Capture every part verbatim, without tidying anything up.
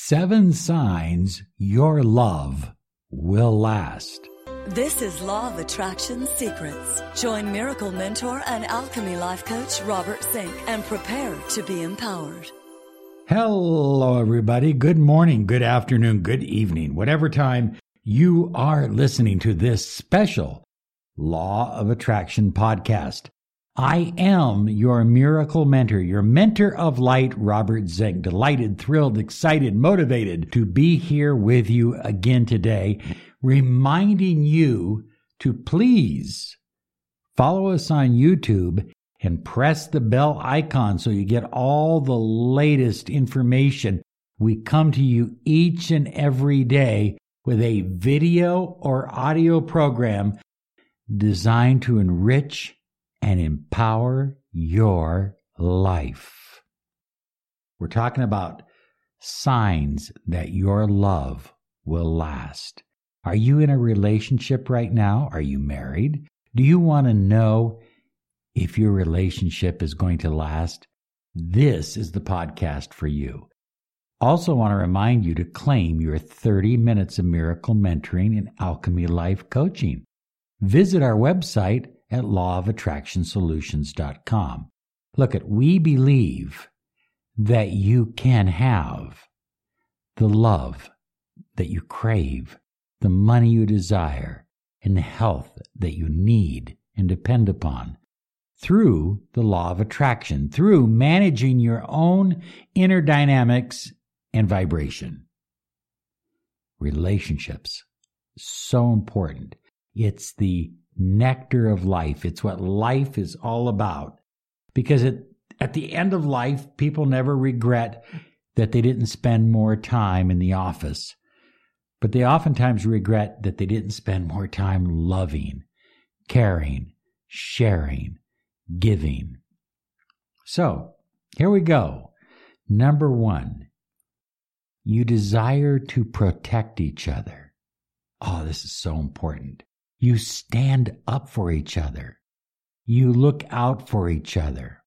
Seven signs your love will last. This is Law of Attraction Secrets. Join Miracle Mentor and Alchemy Life Coach Robert Zink and prepare to be empowered. Hello, everybody. Good morning, good afternoon, good evening, whatever time you are listening to this special Law of Attraction podcast. I am your miracle mentor, your mentor of light, Robert Zink. Delighted, thrilled, excited, motivated to be here with you again today, reminding you to please follow us on YouTube and press the bell icon so you get all the latest information. We come to you each and every day with a video or audio program designed to enrich and empower your life. We're talking about signs that your love will last. Are you in a relationship right now? Are you married? Do you want to know if your relationship is going to last? This is the podcast for you. Also want to remind you to claim your thirty minutes of miracle mentoring and Alchemy Life coaching. Visit our website at law of attraction solutions dot com. Look, at we believe that you can have the love that you crave, the money you desire, and the health that you need and depend upon through the law of attraction, through managing your own inner dynamics and vibration. Relationships, so important. It's the nectar of life. It's what life is all about. Because it, at the end of life, people never regret that they didn't spend more time in the office. But they oftentimes regret that they didn't spend more time loving, caring, sharing, giving. So, here we go. Number one, you desire to protect each other. Oh, this is so important. You stand up for each other. You look out for each other.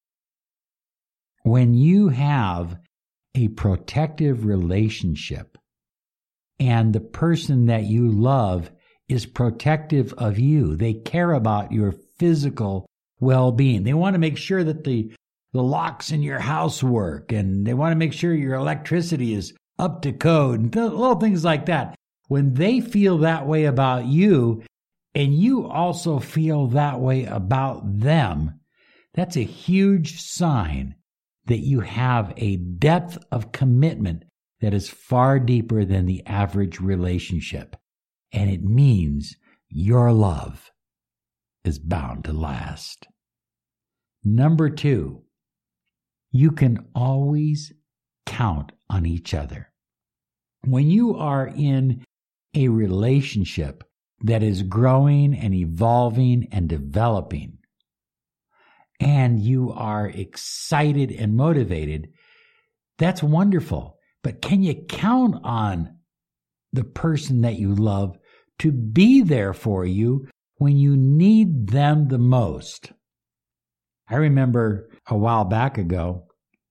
When you have a protective relationship and the person that you love is protective of you, they care about your physical well-being. They want to make sure that the, the locks in your house work, and they want to make sure your electricity is up to code, and th- little things like that. When they feel that way about you, and you also feel that way about them, that's a huge sign that you have a depth of commitment that is far deeper than the average relationship. And it means your love is bound to last. Number two, you can always count on each other. When you are in a relationship that is growing and evolving and developing, and you are excited and motivated, that's wonderful. But can you count on the person that you love to be there for you when you need them the most? I remember a while back ago,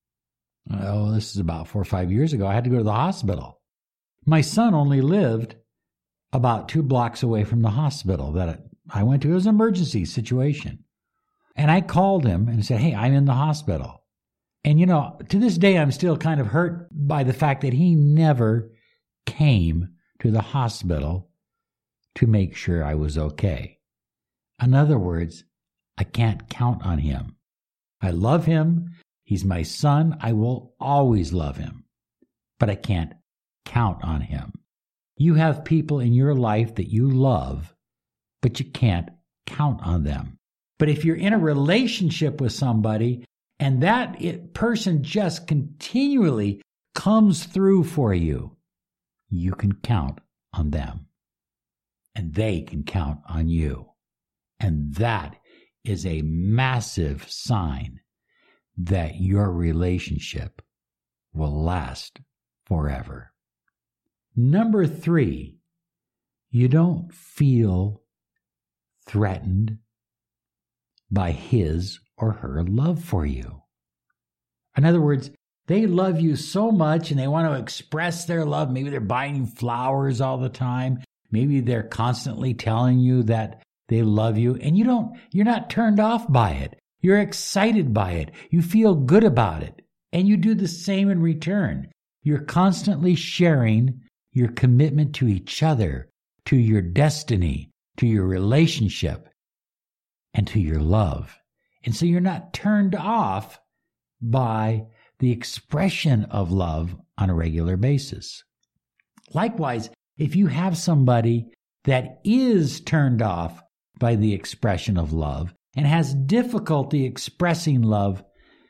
oh, this is about four or five years ago, I had to go to the hospital. My son only lived about two blocks away from the hospital that I went to. It was an emergency situation. And I called him and said, hey, I'm in the hospital. And, you know, to this day, I'm still kind of hurt by the fact that he never came to the hospital to make sure I was okay. In other words, I can't count on him. I love him. He's my son. I will always love him. But I can't count on him. You have people in your life that you love, but you can't count on them. But if you're in a relationship with somebody and that it, person just continually comes through for you, you can count on them. And they can count on you. And that is a massive sign that your relationship will last forever. Number three, you don't feel threatened by his or her love for you. In other words, They love you so much and they want to express their love. Maybe they're buying you flowers all the time. Maybe they're constantly telling you that they love you, and you don't, you're not turned off by it. You're excited by it. You feel good about it. And you do the same in return. You're constantly sharing your commitment to each other, to your destiny, to your relationship, and to your love. And so you're not turned off by the expression of love on a regular basis. Likewise, if you have somebody that is turned off by the expression of love and has difficulty expressing love,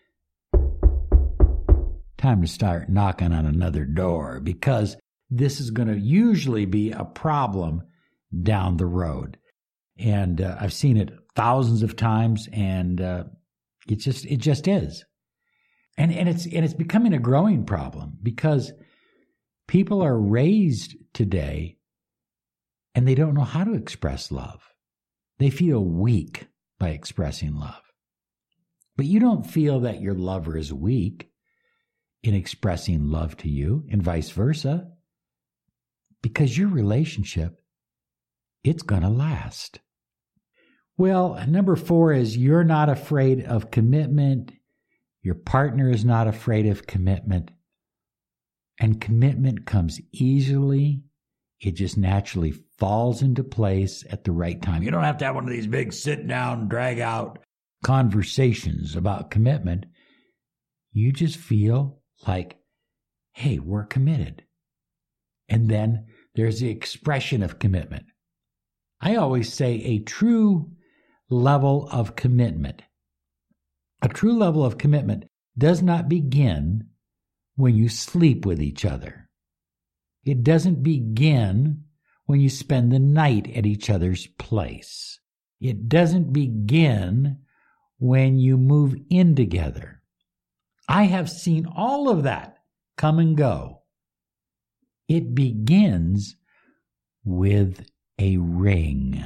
time to start knocking on another door, because this is going to usually be a problem down the road. And uh, I've seen it thousands of times, and uh, it just it just is. And and it's and it's becoming a growing problem because people are raised today and they don't know how to express love. They feel weak by expressing love. But you don't feel that your lover is weak in expressing love to you, and vice versa, because your relationship, it's going to last. Well, number four is you're not afraid of commitment. Your partner is not afraid of commitment. And commitment comes easily. It just naturally falls into place at the right time. You don't have to have one of these big sit down, drag out conversations about commitment. You just feel like, hey, we're committed. And then there's the expression of commitment. I always say a true level of commitment. A true level of commitment does not begin when you sleep with each other. It doesn't begin when you spend the night at each other's place. It doesn't begin when you move in together. I have seen all of that come and go. It begins with a ring.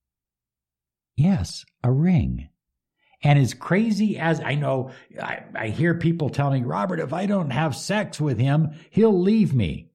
Yes, a ring. And as crazy as I know, I, I hear people tell me, Robert, if I don't have sex with him, he'll leave me.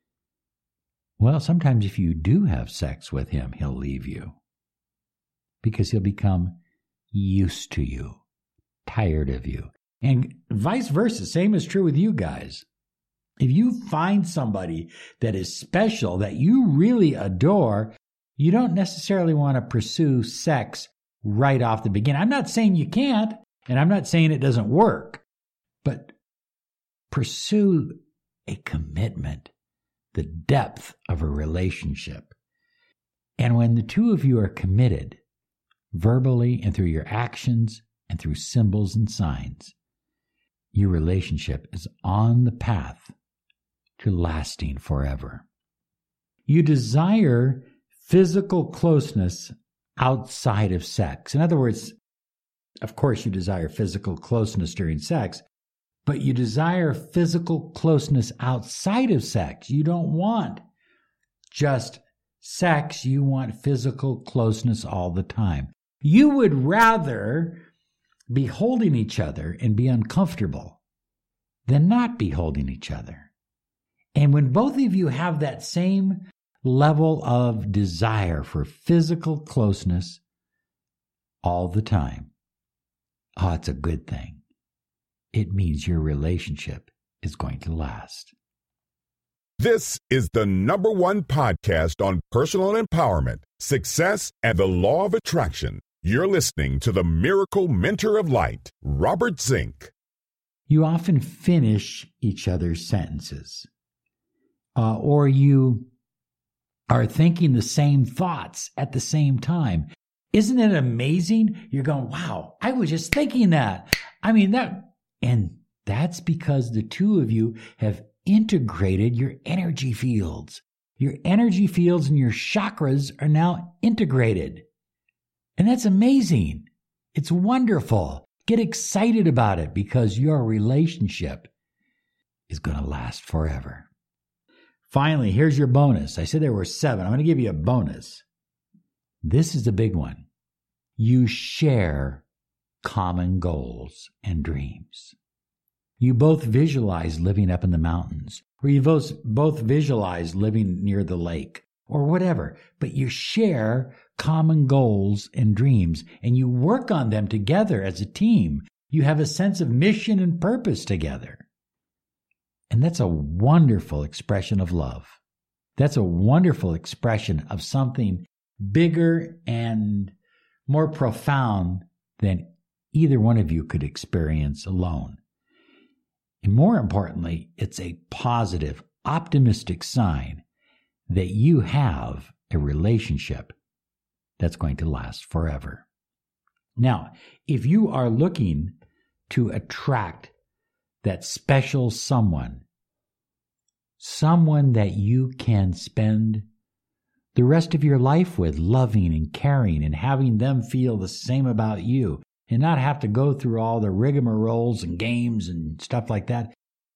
Well, sometimes if you do have sex with him, he'll leave you because he'll become used to you, tired of you. And vice versa, same is true with you guys. If you find somebody that is special, that you really adore, you don't necessarily want to pursue sex right off the beginning. I'm not saying you can't, and I'm not saying it doesn't work, but pursue a commitment, the depth of a relationship. And when the two of you are committed, verbally and through your actions and through symbols and signs, your relationship is on the path to lasting forever. You desire physical closeness outside of sex. In other words, of course you desire physical closeness during sex, but you desire physical closeness outside of sex. You don't want just sex. You want physical closeness all the time. You would rather be holding each other and be uncomfortable than not be holding each other. And when both of you have that same level of desire for physical closeness all the time, oh, it's a good thing. It means your relationship is going to last. This is the number one podcast on personal empowerment, success, and the law of attraction. You're listening to the Miracle Mentor of Light, Robert Zink. You often finish each other's sentences, uh, or you are thinking the same thoughts at the same time. Isn't it amazing? You're going, wow, I was just thinking that. I mean, that, and that's because the two of you have integrated your energy fields. Your energy fields and your chakras are now integrated. And that's amazing. It's wonderful. Get excited about it because your relationship is going to last forever. Finally, here's your bonus. I said there were seven. I'm going to give you a bonus. This is the big one. You share common goals and dreams. You both visualize living up in the mountains, or you both, both visualize living near the lake, or whatever, but you share common goals and dreams, and you work on them together as a team. You have a sense of mission and purpose together. And that's a wonderful expression of love. That's a wonderful expression of something bigger and more profound than either one of you could experience alone. And more importantly, it's a positive, optimistic sign that you have a relationship that's going to last forever. Now, if you are looking to attract that special someone, someone that you can spend the rest of your life with, loving and caring and having them feel the same about you and not have to go through all the rigmaroles and games and stuff like that,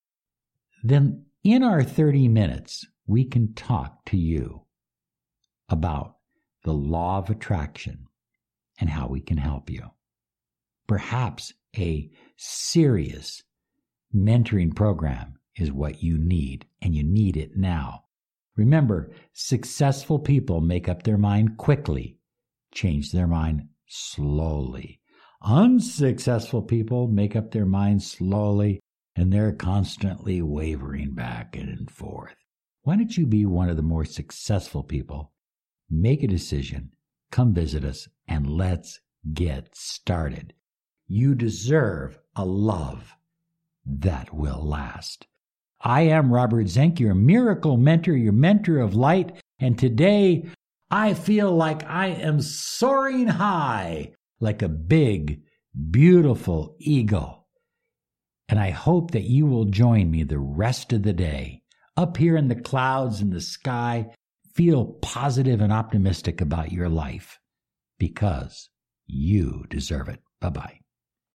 then in our thirty minutes, we can talk to you about the law of attraction and how we can help you. Perhaps a serious mentoring program is what you need, and you need it now. Remember, successful people make up their mind quickly, change their mind slowly. Unsuccessful people make up their mind slowly, and they're constantly wavering back and forth. Why don't you be one of the more successful people? Make a decision, come visit us, and let's get started. You deserve a love that will last. I am Robert Zink, your miracle mentor, your mentor of light, and today I feel like I am soaring high like a big, beautiful eagle. And I hope that you will join me the rest of the day. Up here in the clouds in the sky, feel positive and optimistic about your life because you deserve it. Bye-bye.